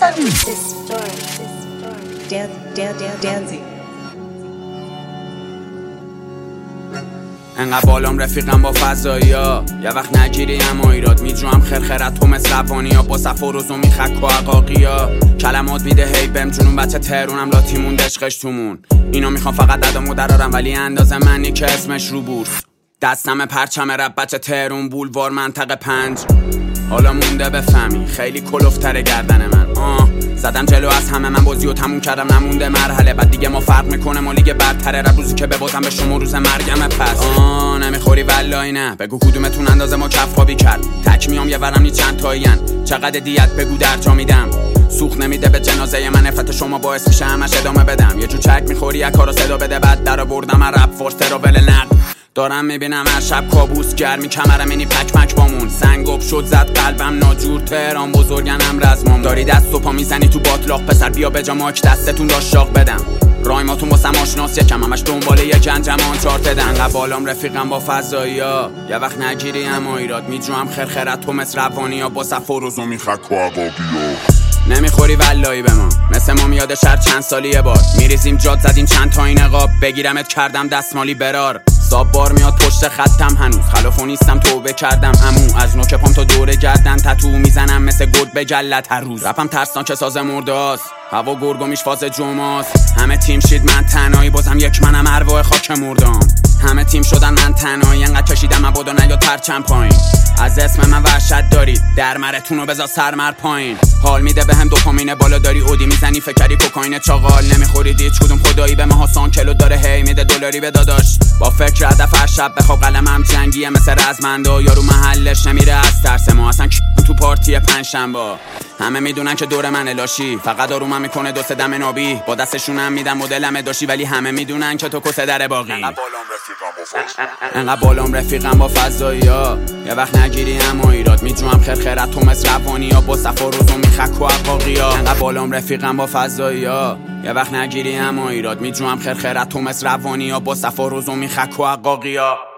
انقدر بالام رفیقم با فضایی‌ها، یه وقت نگیری اما ایراد میجوام خرخرت تو مثل روانی‌ها، با صف و روزو میخک و عقاقی‌ها. کلمات میده هی بهم جنون، بچه تهرونم لاتی مون دشقش تومون. اینا میخوان فقط ادامو درارم ولی اندازه منی که اسمش رو بورس. دستم پرچم رب بچه تهرون بولوار منطقه 5. حالا مونده بفهمی خیلی کلوفتره گردن من. زدم جلو از همه، من بازیو تموم کردم نمونده مرحله. بعد دیگه ما فرق میکنه، ما لیگ برتره. رب روزی که ببازم به شما روز مرگم پس. نمیخوری والله نه، بگو کدومتون اندازه ما کف خوابی کرد. تک میام یه ورم نی چند تایین، چقدر دیت بگو درجا میدم. سوخ نمیده به جنازه من، نفرت شما باعث میشه همش ادامه بدم. یه جو چک میخوری یک کارو صدا بده، بعد در بردم رپ فورس رو بل نقد. دارم میبینم هر شب کابوس گرمی، کمرم اینی پک مک بامون. سنگاب شد زد قلبم ناجور، تهران بزرگنم رزمام. داری دست و پا میزنی تو باطلاق، پسر بیا به جا ماک دستتون را شاق بدم. رایماتون واسم آشناس یکم، همش دنبال یه جنجمان چارت دن. انقدر بالام رفیقم با فضایی‌ها، یه وقت نگیری اما ایراد میجوام خرخرت تو مثل روانی‌ها، با صف و روزو میخک و عقاقی‌ها. نمیخوری والایی به ما، مثل ما میاد شهر چند سالی یه بار. میریزیم جاد زدیم چند تا این نقاب، بگیرمت کردم دستمالی برار. صاب بار میاد پشت خطم، هنوز خلافو نیستم توبه کردم امو. از نوک پام تا دور گردن تتو میزنم مثل گرد به جلت هر روز. رپم ترسناک ساز مرداست، هوا گرگومیش فاز جمعاست. همه تیم شید من تنهایی، بازم یک منم ارواح خاک مردام. همه تیم شدن من تنهایی، انقدر کشیدم مبادا نیاد پرچم پایین. از اسم من وحشت دارید، درمرتونو بذار سرمر پایین. حال میده بهم دوپامین بالا، داری اودی میزنی فکری کوکائین چاقال. نمیخورید هیچ کدوم خدایی به ما سان کلو داره هی میده دلاری به داداش. با فکر هدف هر شب بخواب قلمم جنگیه مثل رزمندا. یارو محلش نمیره از ترس ما، اصلا تو پارتی پنجشنبه. همه میدونن که دور من لاشی، فقط آرومم میکنه دو سه دم نابی. با دستشونم میدم مدلم داشی، ولی همه میدونن که تو کسه در باقی. انقدر بالام رفیقم با فضایی‌ها، یه وقت نگیری اما ایراد میجوام خرخرت تو مثل روانی‌ها، با صف و روزو میخک و عقاقی‌ها. انقدر بالام رفیقم با فضایی‌ها، یه وقت نگیری اما ایراد میجوام خرخرت تو مثل روانی‌ها، با صف و روزو میخک و عقاقی‌ها.